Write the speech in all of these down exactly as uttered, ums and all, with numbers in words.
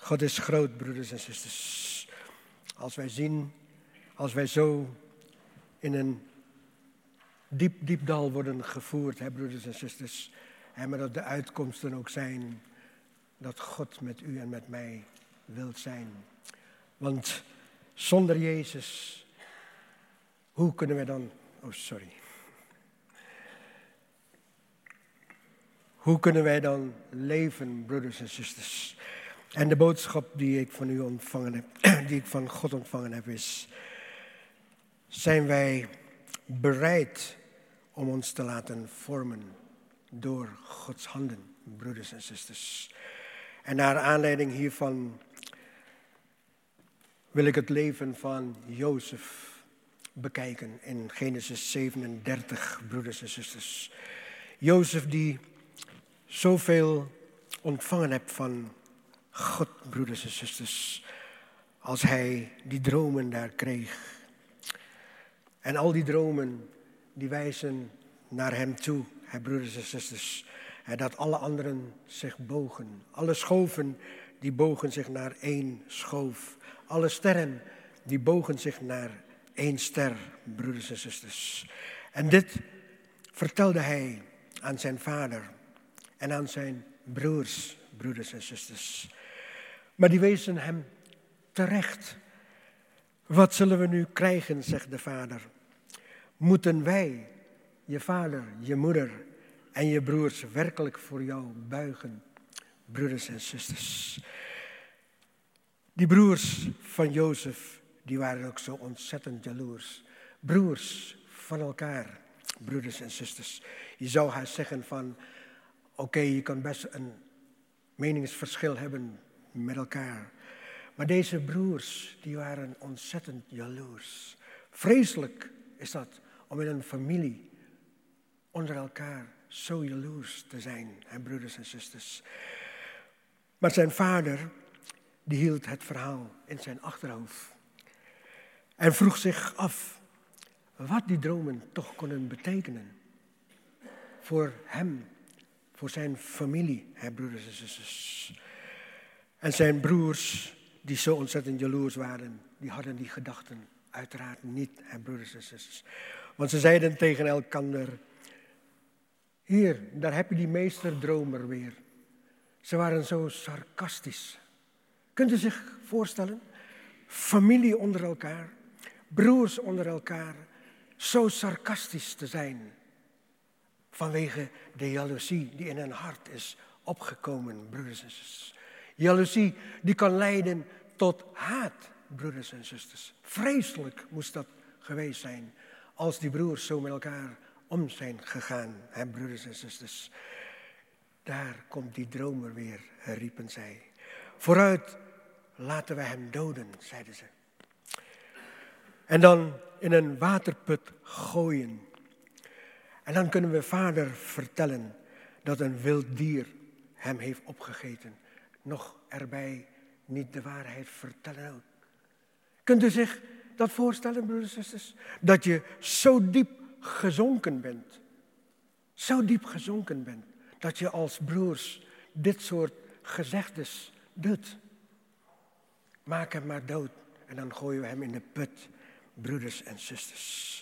God is groot, broeders en zusters. Als wij zien, als wij zo in een diep, diep dal worden gevoerd, hè, broeders en zusters. En maar dat de uitkomsten ook zijn dat God met u en met mij wilt zijn. Want zonder Jezus, hoe kunnen wij dan... Oh, sorry. Hoe kunnen wij dan leven, broeders en zusters? En de boodschap die ik van u ontvangen heb, die ik van God ontvangen heb, is: zijn wij bereid om ons te laten vormen door Gods handen, broeders en zusters? En naar aanleiding hiervan wil ik het leven van Jozef bekijken in Genesis zevenendertig, broeders en zusters. Jozef die zoveel ontvangen heeft van God, broeders en zusters, als hij die dromen daar kreeg. En al die dromen die wijzen naar hem toe, hè, broeders en zusters. Hè, dat alle anderen zich bogen. Alle schoven die bogen zich naar één schoof. Alle sterren die bogen zich naar één ster, broeders en zusters. En dit vertelde hij aan zijn vader en aan zijn broers, broeders en zusters. Maar die wezen hem terecht. Wat zullen we nu krijgen, zegt de vader. Moeten wij, je vader, je moeder en je broers werkelijk voor jou buigen, broeders en zusters? Die broers van Jozef, die waren ook zo ontzettend jaloers. Broers van elkaar, broeders en zusters. Je zou haar zeggen van, oké, okay, je kan best een meningsverschil hebben met elkaar. Maar deze broers, die waren ontzettend jaloers. Vreselijk is dat om in een familie onder elkaar zo jaloers te zijn, hè, broeders en zusters. Maar zijn vader, die hield het verhaal in zijn achterhoofd. En vroeg zich af wat die dromen toch konden betekenen. Voor hem, voor zijn familie, hè, broeders en zusters. En zijn broers, die zo ontzettend jaloers waren, die hadden die gedachten uiteraard niet, hè, broeders en zusters. Want ze zeiden tegen elkander: hier, daar heb je die meesterdromer weer. Ze waren zo sarcastisch. Kunt u zich voorstellen? Familie onder elkaar, broers onder elkaar, zo sarcastisch te zijn. Vanwege de jaloezie die in hun hart is opgekomen, broeders en zusters. Jaloezie die kan leiden tot haat, broeders en zusters. Vreselijk moest dat geweest zijn als die broers zo met elkaar om zijn gegaan, hè, broeders en zusters. Daar komt die dromer weer, riepen zij. Vooruit, laten wij hem doden, zeiden ze. En dan in een waterput gooien. En dan kunnen we vader vertellen dat een wild dier hem heeft opgegeten. Nog erbij niet de waarheid vertellen ook. Kunt u zich dat voorstellen, broeders en zusters? Dat je zo diep gezonken bent. Zo diep gezonken bent. Dat je als broers dit soort gezegdes doet. Maak hem maar dood. En dan gooien we hem in de put, broeders en zusters.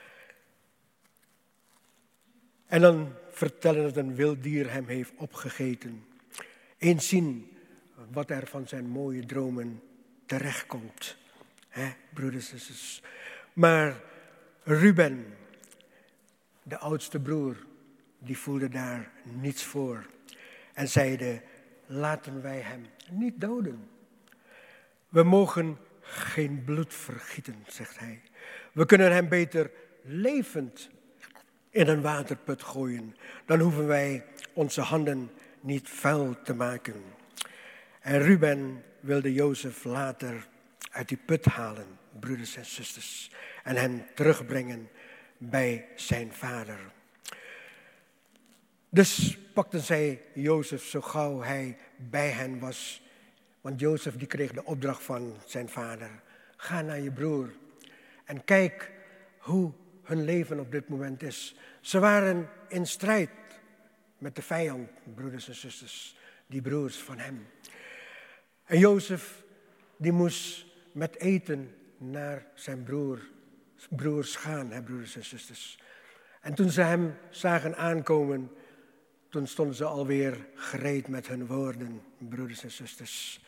En dan vertellen dat een wild dier hem heeft opgegeten. Eens zien wat er van zijn mooie dromen terechtkomt. Hè, broeders en zusters. Maar Ruben, de oudste broer, die voelde daar niets voor. En zeide: laten wij hem niet doden. We mogen geen bloed vergieten, zegt hij. We kunnen hem beter levend in een waterput gooien. Dan hoeven wij onze handen niet vuil te maken. En Ruben wilde Jozef later uit die put halen, broeders en zusters. En hen terugbrengen bij zijn vader. Dus pakten zij Jozef zo gauw hij bij hen was. Want Jozef die kreeg de opdracht van zijn vader. Ga naar je broer en kijk hoe hun leven op dit moment is. Ze waren in strijd met de vijand, broeders en zusters. Die broers van hem. En Jozef, die moest met eten naar zijn broer, broers gaan, hè, broeders en zusters. En toen ze hem zagen aankomen, toen stonden ze alweer gereed met hun woorden, broeders en zusters.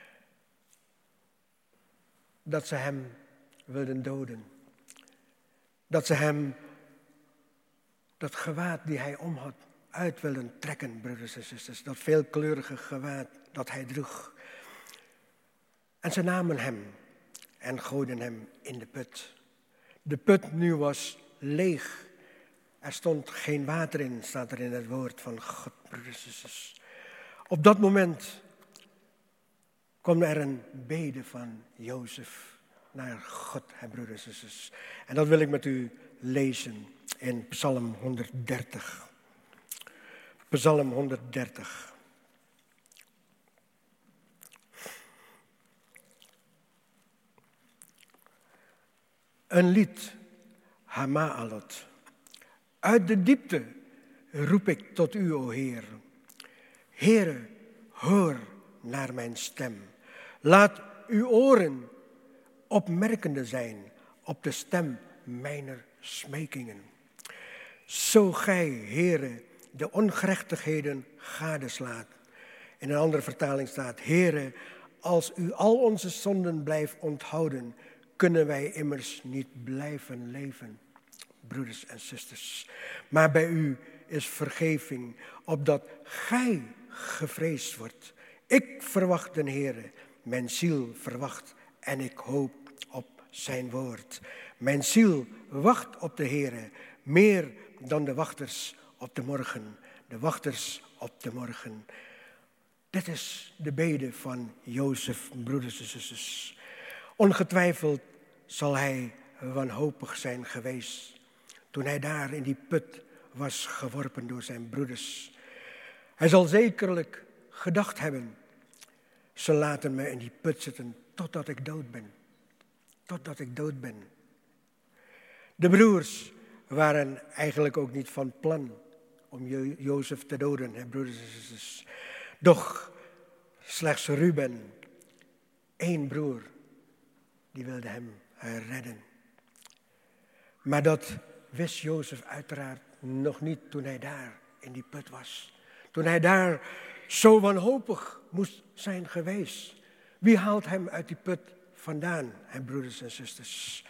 Dat ze hem wilden doden. Dat ze hem dat gewaad die hij om had uit wilden trekken, broeders en zusters. Dat veelkleurige gewaad dat hij droeg. En ze namen hem en gooiden hem in de put. De put nu was leeg. Er stond geen water in, staat er in het woord van God, broeders en zusters. Op dat moment kwam er een bede van Jozef naar God, hè, broeders en zusters. En dat wil ik met u lezen in Psalm honderddertig. Psalm honderddertig. Een lied, Hama'alot. Uit de diepte roep ik tot u, o Heer. Heere, hoor naar mijn stem. Laat uw oren opmerkende zijn op de stem mijner smekingen. Zo gij, Heere, de ongerechtigheden gadeslaat. In een andere vertaling staat, Heere, als u al onze zonden blijft onthouden, kunnen wij immers niet blijven leven. Broeders en zusters, maar bij u is vergeving, opdat gij gevreesd wordt. Ik verwacht den Heere, mijn ziel verwacht en ik hoop op zijn woord. Mijn ziel wacht op de Heere, meer dan de wachters op de morgen. De wachters op de morgen. Dit is de bede van Jozef, broeders en zusters. Ongetwijfeld zal hij wanhopig zijn geweest toen hij daar in die put was geworpen door zijn broeders. Hij zal zekerlijk gedacht hebben, ze laten me in die put zitten totdat ik dood ben. Totdat ik dood ben. De broers waren eigenlijk ook niet van plan om Jo- Jozef te doden, hè, broeders en zusters. Doch slechts Ruben, één broer, die wilde hem redden. Maar dat wist Jozef uiteraard nog niet toen hij daar in die put was. Toen hij daar zo wanhopig moest zijn geweest. Wie haalt hem uit die put vandaan, hè, broeders en zusters?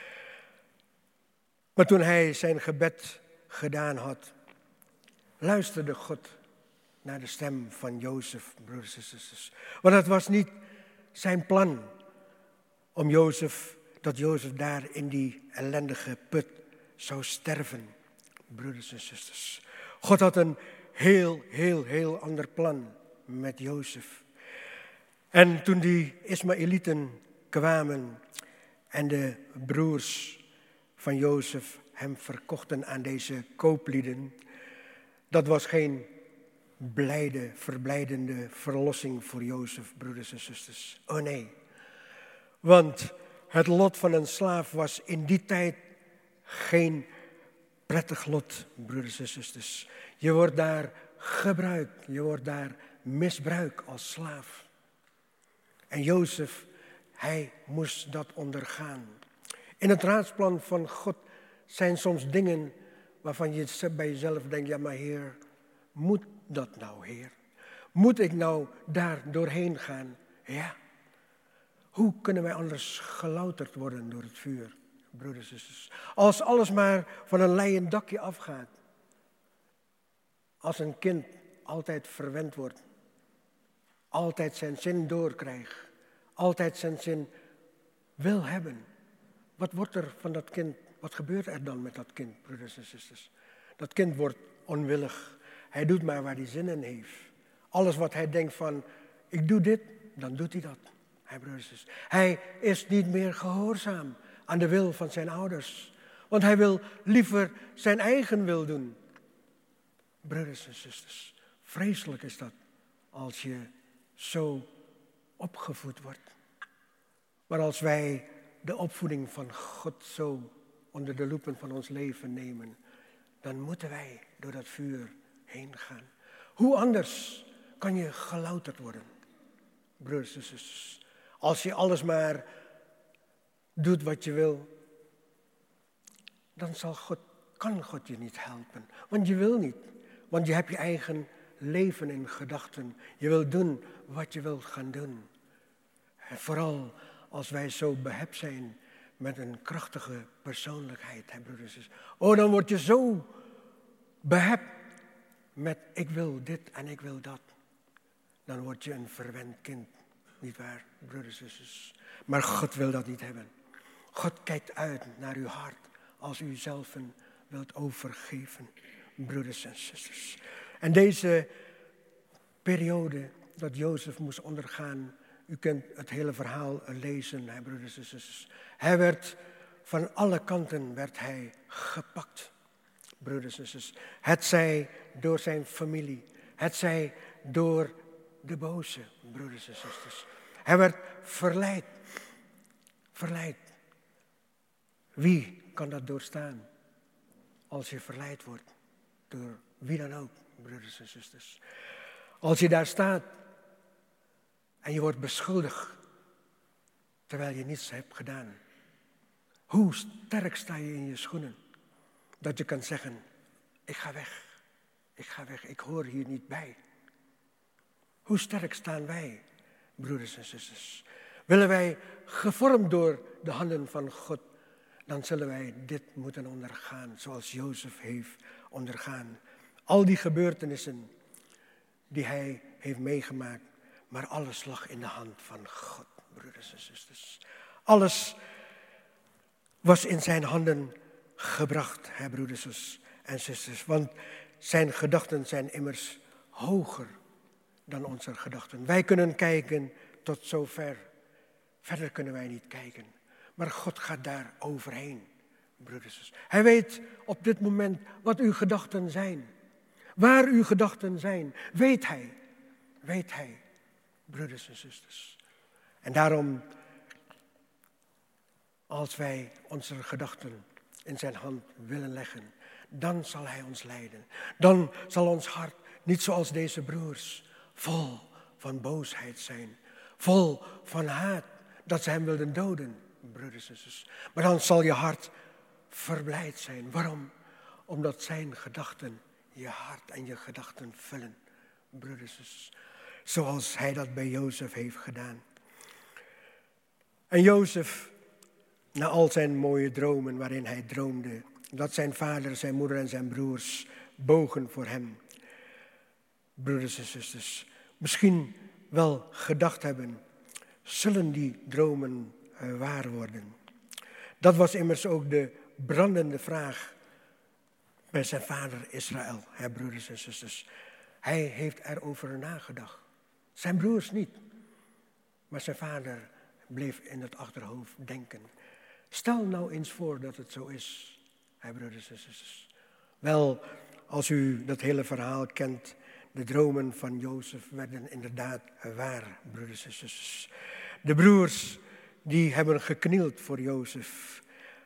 Maar toen hij zijn gebed gedaan had, luisterde God naar de stem van Jozef, broeders en zusters. Want het was niet zijn plan om Jozef, dat Jozef daar in die ellendige put zou sterven, broeders en zusters. God had een heel, heel, heel ander plan met Jozef. En toen die Ismaëlieten kwamen en de broers van Jozef hem verkochten aan deze kooplieden, dat was geen blijde, verblijdende verlossing voor Jozef, broeders en zusters. Oh nee, want het lot van een slaaf was in die tijd geen prettig lot, broeders en zusters. Je wordt daar gebruikt, je wordt daar misbruikt als slaaf. En Jozef, hij moest dat ondergaan. In het raadsplan van God zijn soms dingen waarvan je bij jezelf denkt, ja maar Heer, moet dat nou, Heer? Moet ik nou daar doorheen gaan? Ja. Hoe kunnen wij anders gelouterd worden door het vuur, broeders en zusters? Als alles maar van een leien dakje afgaat. Als een kind altijd verwend wordt. Altijd zijn zin doorkrijgt. Altijd zijn zin wil hebben. Wat wordt er van dat kind? Wat gebeurt er dan met dat kind, broeders en zusters? Dat kind wordt onwillig. Hij doet maar waar hij zin in heeft. Alles wat hij denkt van, ik doe dit, dan doet hij dat. Hij, broeders en zusters. Hij is niet meer gehoorzaam aan de wil van zijn ouders. Want hij wil liever zijn eigen wil doen. Broeders en zusters, vreselijk is dat als je zo opgevoed wordt. Maar als wij de opvoeding van God zo onder de loepen van ons leven nemen, dan moeten wij door dat vuur heen gaan. Hoe anders kan je gelouterd worden? broeders en zusters. Als je alles maar doet wat je wil, dan zal God, kan God je niet helpen. Want je wil niet. Want je hebt je eigen leven in gedachten. Je wil doen wat je wilt gaan doen. En vooral als wij zo behept zijn met een krachtige persoonlijkheid, hè, broeders en zusters. Oh, dan word je zo behept met ik wil dit en ik wil dat. Dan word je een verwend kind. Niet waar, broeders en zusters. Maar God wil dat niet hebben. God kijkt uit naar uw hart als u zelf wilt overgeven, broeders en zusters. En deze periode dat Jozef moest ondergaan, u kunt het hele verhaal lezen, hè, broeders en zusters. Hij werd, van alle kanten werd hij gepakt, broeders en zusters. Het zij door zijn familie, het zij door de boze, broeders en zusters. Hij werd verleid, verleid. Wie kan dat doorstaan als je verleid wordt door wie dan ook, broeders en zusters? Als je daar staat en je wordt beschuldigd terwijl je niets hebt gedaan. Hoe sterk sta je in je schoenen dat je kan zeggen, ik ga weg, ik ga weg, ik hoor hier niet bij. Hoe sterk staan wij, broeders en zusters? Willen wij gevormd door de handen van God, dan zullen wij dit moeten ondergaan, zoals Jozef heeft ondergaan. Al die gebeurtenissen die hij heeft meegemaakt, maar alles lag in de hand van God, broeders en zusters. Alles was in zijn handen gebracht, hè, broeders en zusters. Want zijn gedachten zijn immers hoger dan onze gedachten. Wij kunnen kijken tot zover. Verder kunnen wij niet kijken. Maar God gaat daar overheen, broeders en zusters. Hij weet op dit moment wat uw gedachten zijn. Waar uw gedachten zijn, weet hij. Weet hij, broeders en zusters. En daarom, als wij onze gedachten in zijn hand willen leggen, dan zal hij ons leiden. Dan zal ons hart, niet zoals deze broers, vol van boosheid zijn. Vol van haat, dat ze hem wilden doden, broeders en zusters. Maar dan zal je hart verblijd zijn. Waarom? Omdat zijn gedachten je hart en je gedachten vullen, broeders en zusters. Zoals hij dat bij Jozef heeft gedaan. En Jozef, na al zijn mooie dromen waarin hij droomde, dat zijn vader, zijn moeder en zijn broers bogen voor hem. Broeders en zusters, misschien wel gedacht hebben, zullen die dromen uh, waar worden? Dat was immers ook de brandende vraag bij zijn vader Israël, hè, broeders en zusters. Hij heeft erover nagedacht. Zijn broers niet. Maar zijn vader bleef in het achterhoofd denken. Stel nou eens voor dat het zo is, hè, broeders en zusters. Wel, als u dat hele verhaal kent, de dromen van Jozef werden inderdaad waar, broeders en zusters. De broers, die hebben geknield voor Jozef.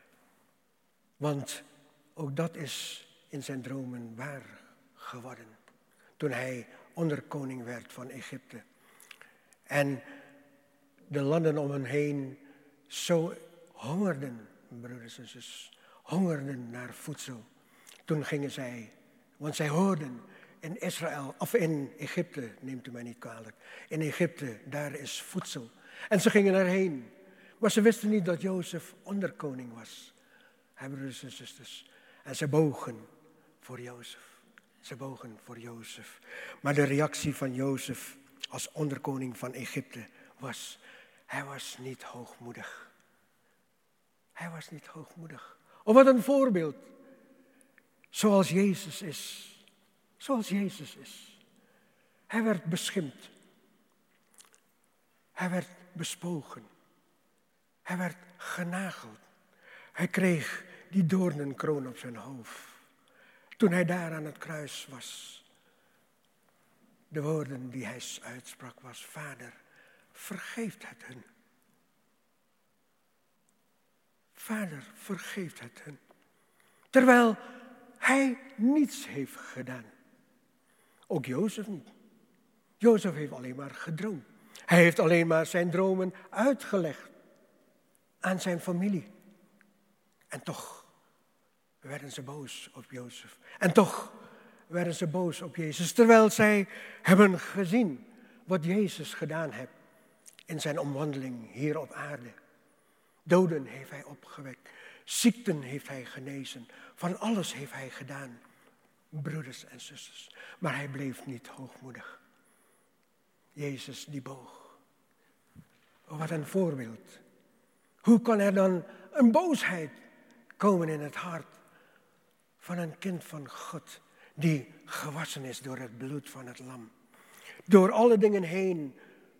Want ook dat is in zijn dromen waar geworden. Toen hij onderkoning werd van Egypte. En de landen om hen heen zo hongerden, broeders en zusters. Hongerden naar voedsel. Toen gingen zij, want zij hoorden in Israël, of in Egypte, neemt u mij niet kwalijk. In Egypte, daar is voedsel. En ze gingen erheen. Maar ze wisten niet dat Jozef onderkoning was. Hè, broeders en zusters. En ze bogen voor Jozef. Ze bogen voor Jozef. Maar de reactie van Jozef als onderkoning van Egypte was, hij was niet hoogmoedig. Hij was niet hoogmoedig. Oh, wat een voorbeeld. Zoals Jezus is. Zoals Jezus is. Hij werd beschimpt. Hij werd bespogen. Hij werd genageld. Hij kreeg die doornenkroon op zijn hoofd. Toen hij daar aan het kruis was. De woorden die hij uitsprak was, Vader, vergeef het hun. Vader, vergeef het hun. Terwijl hij niets heeft gedaan. Ook Jozef niet. Jozef heeft alleen maar gedroomd. Hij heeft alleen maar zijn dromen uitgelegd aan zijn familie. En toch werden ze boos op Jozef. En toch werden ze boos op Jezus. Terwijl zij hebben gezien wat Jezus gedaan heeft in zijn omwandeling hier op aarde. Doden heeft hij opgewekt. Ziekten heeft hij genezen. Van alles heeft hij gedaan. Broeders en zusters. Maar hij bleef niet hoogmoedig. Jezus die boog. Oh, wat een voorbeeld. Hoe kan er dan een boosheid komen in het hart van een kind van God die gewassen is door het bloed van het lam. Door alle dingen heen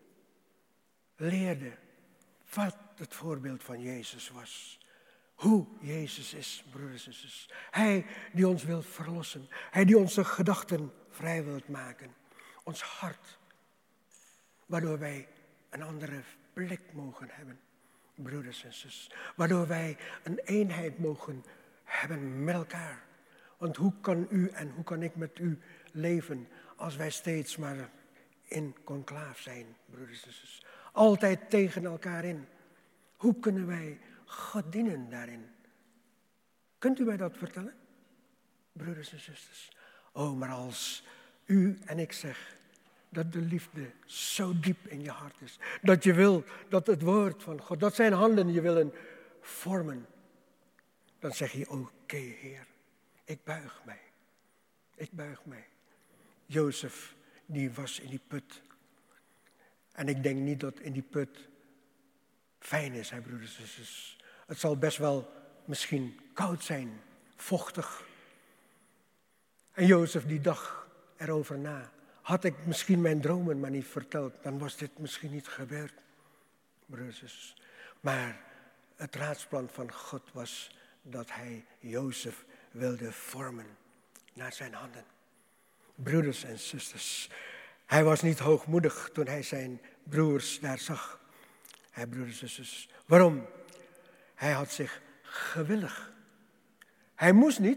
leerde wat het voorbeeld van Jezus was. Hoe Jezus is, broeders en zusters. Hij die ons wil verlossen. Hij die onze gedachten vrij wil maken. Ons hart. Waardoor wij een andere blik mogen hebben, broeders en zusters. Waardoor wij een eenheid mogen hebben met elkaar. Want hoe kan u en hoe kan ik met u leven als wij steeds maar in conclaaf zijn, broeders en zusters. Altijd tegen elkaar in. Hoe kunnen wij God dienen daarin? Kunt u mij dat vertellen, broeders en zusters? Oh, maar als u en ik zeg dat de liefde zo diep in je hart is. Dat je wil dat het woord van God, dat zijn handen je willen vormen. Dan zeg je, oké okay, Heer, ik buig mij. Ik buig mij. Jozef, die was in die put. En ik denk niet dat in die put fijn is, hè, broeders en zusters. Het zal best wel misschien koud zijn, vochtig. En Jozef die dacht erover na. Had ik misschien mijn dromen maar niet verteld, dan was dit misschien niet gebeurd, broeders en zusters. Maar het raadsplan van God was dat hij Jozef wilde vormen naar zijn handen. Broeders en zusters, hij was niet hoogmoedig toen hij zijn broers daar zag. Hij, broeders en zusters, waarom? Hij had zich gewillig. Hij moest niet.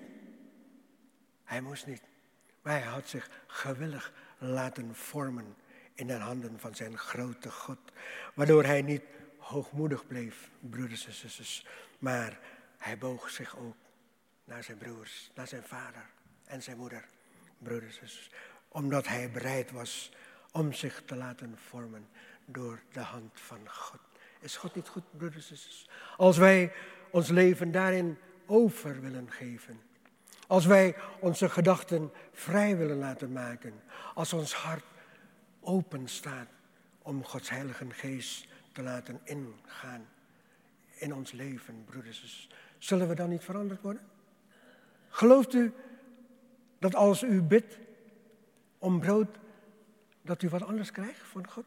Hij moest niet. Maar hij had zich gewillig laten vormen in de handen van zijn grote God. Waardoor hij niet hoogmoedig bleef, broeders en zusters. Maar hij boog zich ook naar zijn broers, naar zijn vader en zijn moeder, broeders en zusters. Omdat hij bereid was om zich te laten vormen door de hand van God. Is God niet goed, broeders en zusters? Als wij ons leven daarin over willen geven. Als wij onze gedachten vrij willen laten maken. Als ons hart open staat om Gods Heilige Geest te laten ingaan in ons leven, broeders en zusters. Zullen we dan niet veranderd worden? Gelooft u dat als u bidt om brood, dat u wat anders krijgt van God?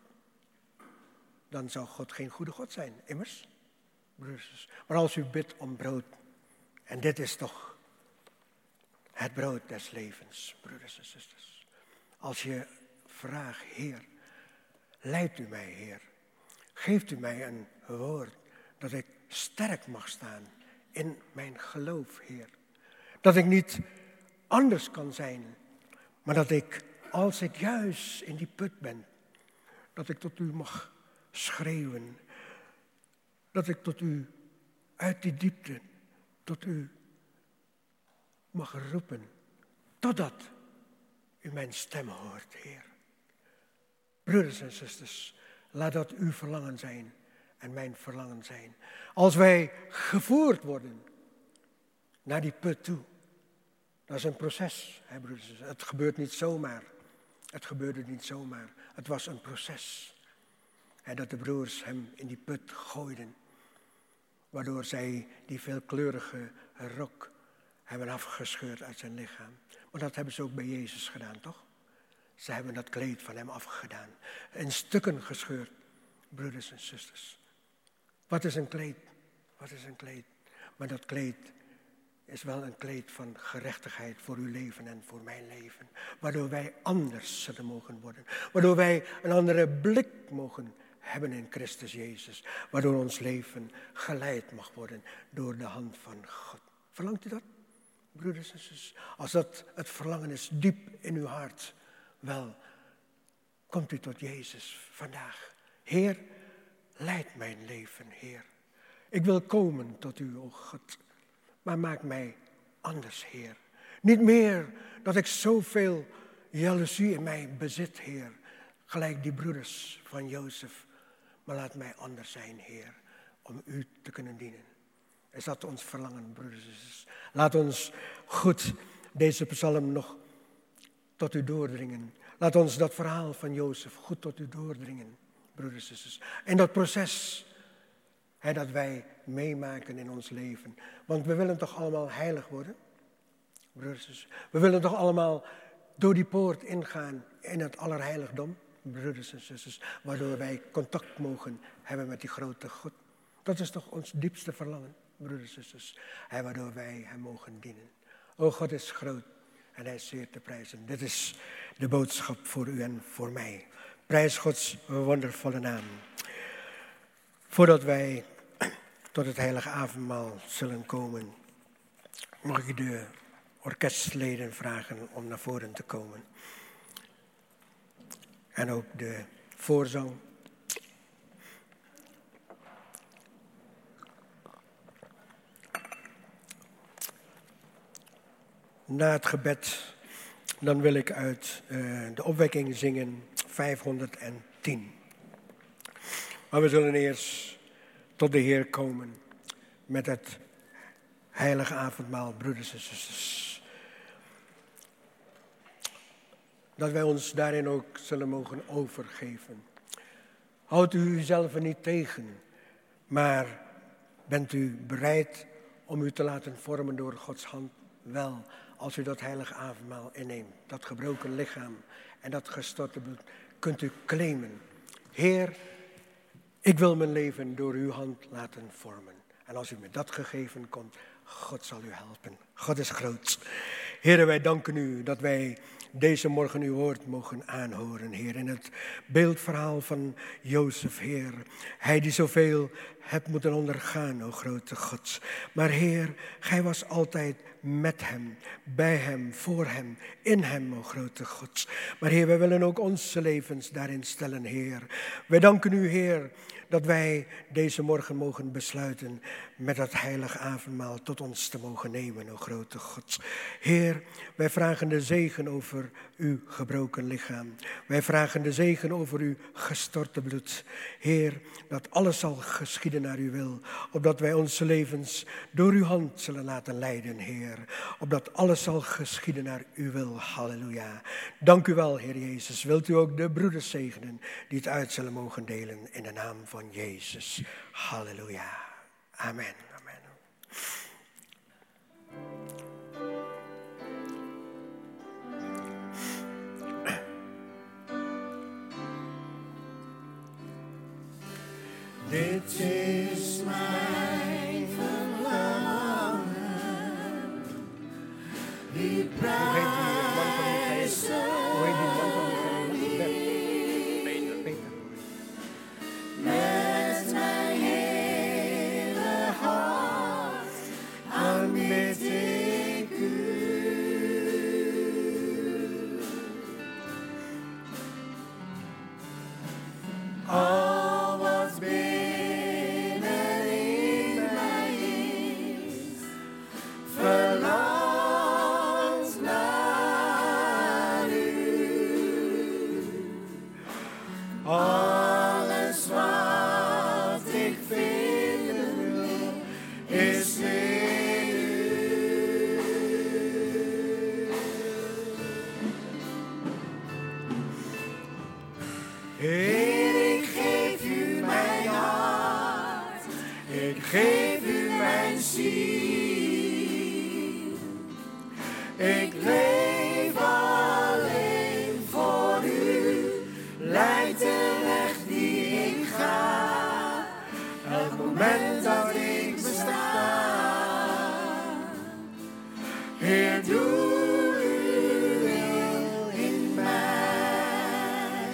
Dan zou God geen goede God zijn, immers. Broeders. Maar als u bidt om brood, en dit is toch het brood des levens, broeders en zusters. Als je vraagt, Heer, leidt u mij, Heer. Geeft u mij een woord dat ik sterk mag staan in mijn geloof, Heer. Dat ik niet anders kan zijn, maar dat ik, als ik juist in die put ben, dat ik tot u mag schreeuwen. Dat ik tot u uit die diepte, tot u mag roepen, totdat u mijn stem hoort, Heer. Broeders en zusters, laat dat uw verlangen zijn en mijn verlangen zijn. Als wij gevoerd worden naar die put toe, dat is een proces, hè, broeders. Het gebeurt niet zomaar. Het gebeurde niet zomaar. Het was een proces. En dat de broers hem in die put gooiden. Waardoor zij die veelkleurige rok hebben afgescheurd uit zijn lichaam. Maar dat hebben ze ook bij Jezus gedaan, toch? Ze hebben dat kleed van hem afgedaan. In stukken gescheurd, broeders en zusters. Wat is een kleed? Wat is een kleed? Maar dat kleed is wel een kleed van gerechtigheid voor uw leven en voor mijn leven. Waardoor wij anders zullen mogen worden. Waardoor wij een andere blik mogen hebben in Christus Jezus. Waardoor ons leven geleid mag worden door de hand van God. Verlangt u dat, broeders en zusters? Als dat het verlangen is diep in uw hart, wel, komt u tot Jezus vandaag. Heer, leid mijn leven, Heer. Ik wil komen tot u, o God, maar maak mij anders, Heer. Niet meer dat ik zoveel jaloezie in mij bezit, Heer, gelijk die broeders van Jozef. Maar laat mij anders zijn, Heer, om u te kunnen dienen. Is dat ons verlangen, broeders en zusters? Laat ons goed deze psalm nog tot u doordringen. Laat ons dat verhaal van Jozef goed tot u doordringen, broeders en zusters. En dat proces hè, dat wij meemaken in ons leven. Want we willen toch allemaal heilig worden, broeders en zusters. We willen toch allemaal door die poort ingaan in het allerheiligdom, broeders en zusters. Waardoor wij contact mogen hebben met die grote God. Dat is toch ons diepste verlangen, broeders en zusters. En waardoor wij hem mogen dienen. O, God is groot en hij is zeer te prijzen. Dit is de boodschap voor u en voor mij. Prijs Gods wondervolle naam. Voordat wij tot het heilige avondmaal zullen komen, mag ik de orkestleden vragen om naar voren te komen. En ook de voorzang. Na het gebed, dan wil ik uit uh, de opwekking zingen vijfhonderdtien. Maar we zullen eerst tot de Heer komen met het heilige avondmaal, broeders en zusters. Dat wij ons daarin ook zullen mogen overgeven. Houdt u uzelf niet tegen, maar bent u bereid om u te laten vormen door Gods hand? Wel, als u dat heilige avondmaal inneemt, dat gebroken lichaam en dat gestorte bloed, kunt u claimen. Heer, ik wil mijn leven door uw hand laten vormen. En als u met dat gegeven komt, God zal u helpen. God is groot. Heer, wij danken u dat wij deze morgen uw woord mogen aanhoren, Heer. In het beeldverhaal van Jozef, Heer. Hij die zoveel hebt moeten ondergaan, o grote God. Maar Heer, gij was altijd met hem, bij hem, voor hem, in hem, o grote God. Maar Heer, wij willen ook onze levens daarin stellen, Heer. Wij danken u, Heer, dat wij deze morgen mogen besluiten met dat heilige avondmaal tot ons te mogen nemen, o grote God. Heer, wij vragen de zegen over uw gebroken lichaam. Wij vragen de zegen over uw gestorte bloed. Heer, dat alles zal geschieden naar uw wil, opdat wij onze levens door uw hand zullen laten leiden, Heer. Opdat alles zal geschieden naar uw wil. Halleluja. Dank u wel, Heer Jezus. Wilt u ook de broeders zegenen die het uit zullen mogen delen in de naam van Jezus. Halleluja. Amen. Amen. Dit is mijn verlangen, die prijzen met mijn hele hart aanbid ik u. Al wat binnenin mij is, verlangt naar u. Alles wat ik vinden wil, is in u. Heer, ik geef u mijn hart, ik geef u mijn ziel. Ik leef alleen voor u, leid de weg die ik ga. Elk moment dat ik besta, Heer, doe uw wil in mij.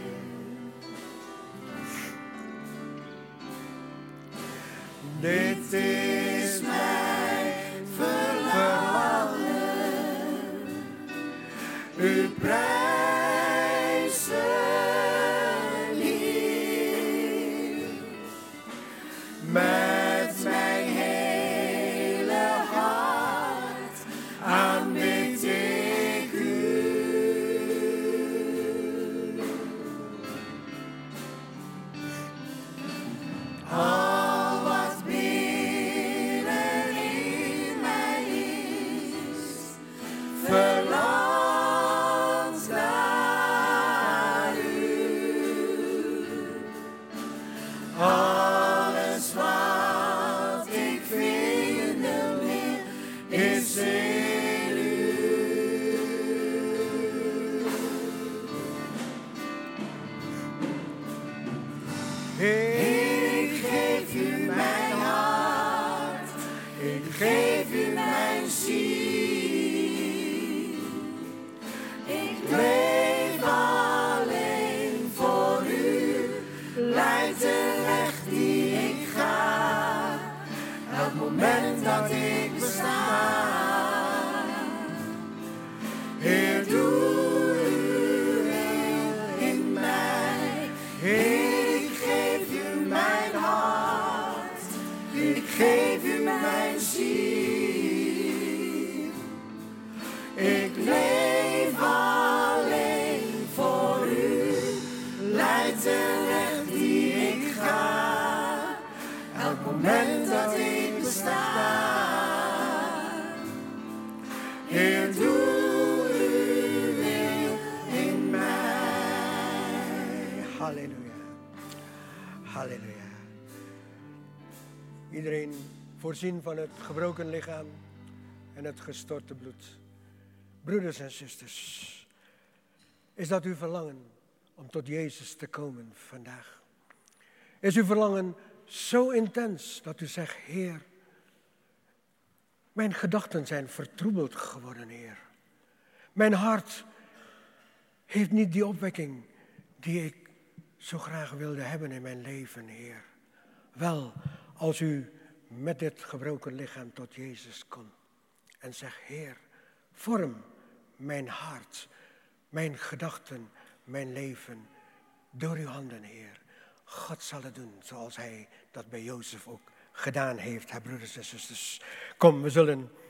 Dit is mijn verlangen, u prijzen, Heer. Heer, ik geef u mijn hart. Ik geef u mijn ziel. Ik leef alleen voor u. Leid de weg die ik ga. Elk moment dat ik besta. Heer, doe uw wil in mij. Heer, ik geef u mijn hart. Ik geef u mijn ziel. Ik leef alleen voor u. Leid de weg die ik ga. Elk moment dat ik besta. Heer, doe uw wil in mij. Halleluja. Halleluja. Iedereen voorzien van het gebroken lichaam en het gestorte bloed. Broeders en zusters, is dat uw verlangen om tot Jezus te komen vandaag? Is uw verlangen zo intens dat u zegt, Heer, mijn gedachten zijn vertroebeld geworden, Heer. Mijn hart heeft niet die opwekking die ik zo graag wilde hebben in mijn leven, Heer. Wel, als u met dit gebroken lichaam tot Jezus komt en zegt, Heer, vorm mijn hart, mijn gedachten, mijn leven door uw handen, Heer. God zal het doen zoals hij dat bij Jozef ook gedaan heeft, hè, broeders en zusters. Kom, we zullen